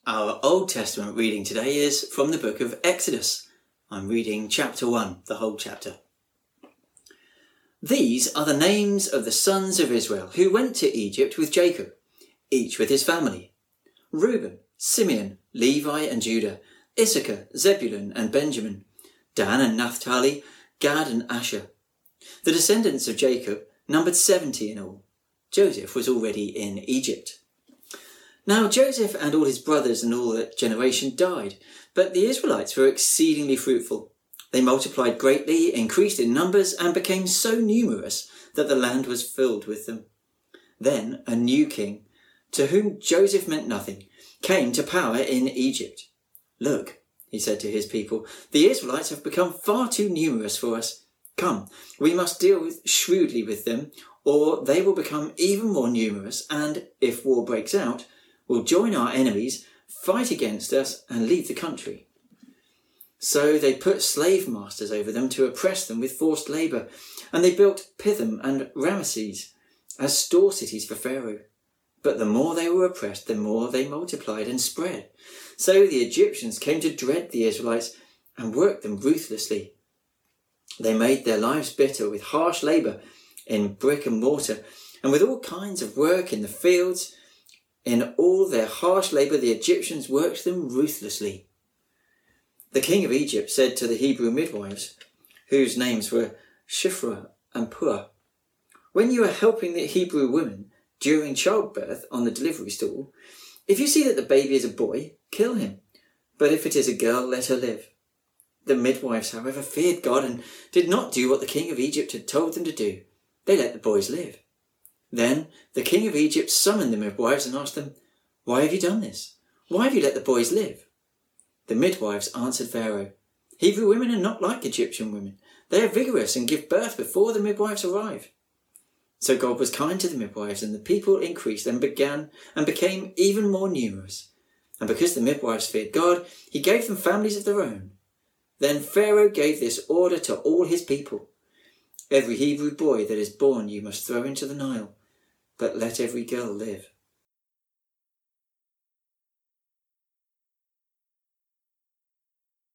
Our Old Testament reading today is from the book of Exodus. I'm reading chapter 1, the whole chapter. These are the names of the sons of Israel who went to Egypt with Jacob, each with his family: Reuben, Simeon, Levi and Judah, Issachar, Zebulun and Benjamin, Dan and Naphtali, Gad and Asher. The descendants of Jacob numbered 70 in all. Joseph was already in Egypt. Now Joseph and all his brothers and all that generation died, but the Israelites were exceedingly fruitful. They multiplied greatly, increased in numbers, and became so numerous that the land was filled with them. Then a new king, to whom Joseph meant nothing, came to power in Egypt. "Look," he said to his people, "the Israelites have become far too numerous for us. Come, we must deal shrewdly with them, or they will become even more numerous, and, if war breaks out, will join our enemies, fight against us, and leave the country." So they put slave masters over them to oppress them with forced labour, and they built Pithom and Ramesses as store cities for Pharaoh. But the more they were oppressed, the more they multiplied and spread. So the Egyptians came to dread the Israelites and worked them ruthlessly. They made their lives bitter with harsh labour in brick and mortar, and with all kinds of work in the fields. In all their harsh labour, the Egyptians worked them ruthlessly. The king of Egypt said to the Hebrew midwives, whose names were Shiphrah and Puah, "When you are helping the Hebrew women during childbirth on the delivery stool, if you see that the baby is a boy, kill him. But if it is a girl, let her live." The midwives, however, feared God and did not do what the king of Egypt had told them to do. They let the boys live. Then the king of Egypt summoned the midwives and asked them, "Why have you done this? Why have you let the boys live?" The midwives answered Pharaoh, "Hebrew women are not like Egyptian women. They are vigorous and give birth before the midwives arrive." So God was kind to the midwives, and the people increased and became even more numerous. And because the midwives feared God, he gave them families of their own. Then Pharaoh gave this order to all his people: "Every Hebrew boy that is born you must throw into the Nile, but let every girl live."